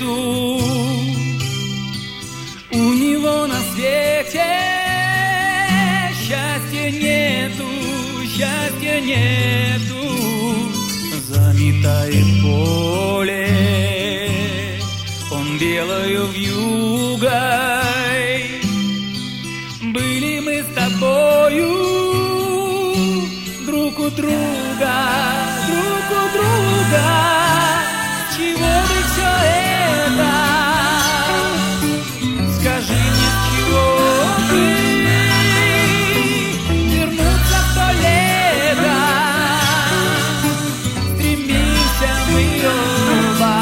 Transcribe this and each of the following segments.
нету, у него на свете счастья нету, счастья нету. Заметает поле он белою вьюгой. Были мы с тобою друг у друга, друг у друга. Чего бы все это? Скажи мне, чего бы вернуться в то лето? Стремимся мы оба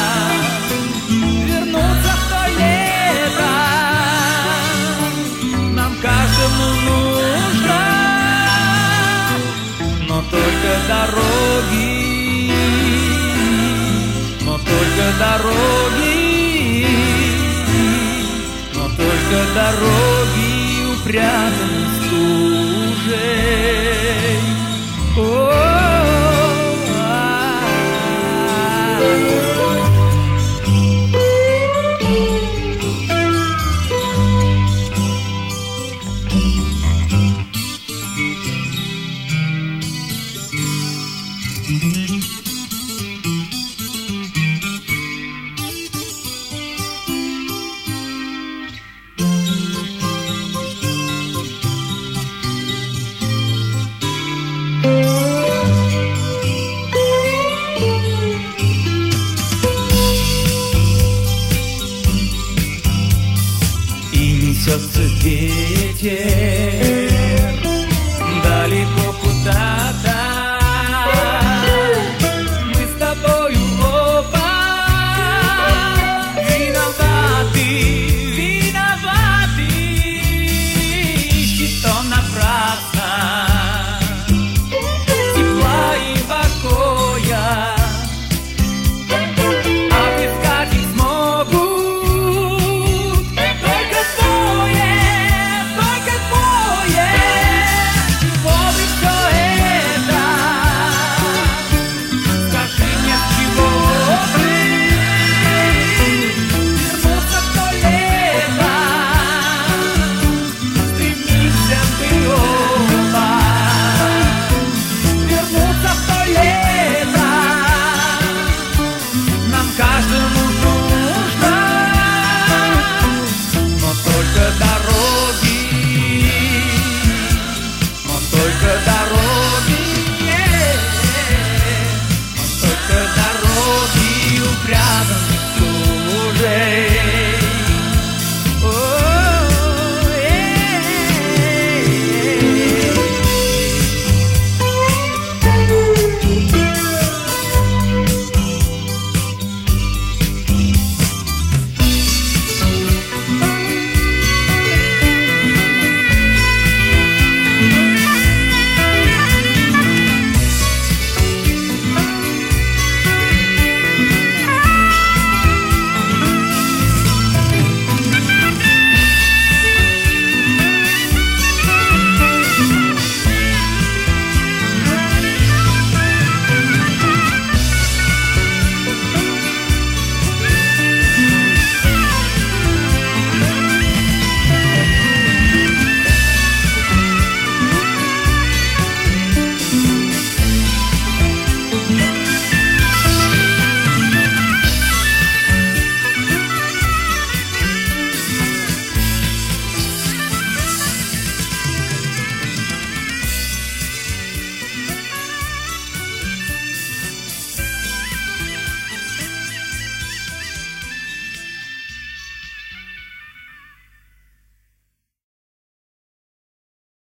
вернуться в то лето. Нам каждому нужно, но только дороги, но только дороги, но только дороги упрятаны стужей. Несется ветер далеко куда-то.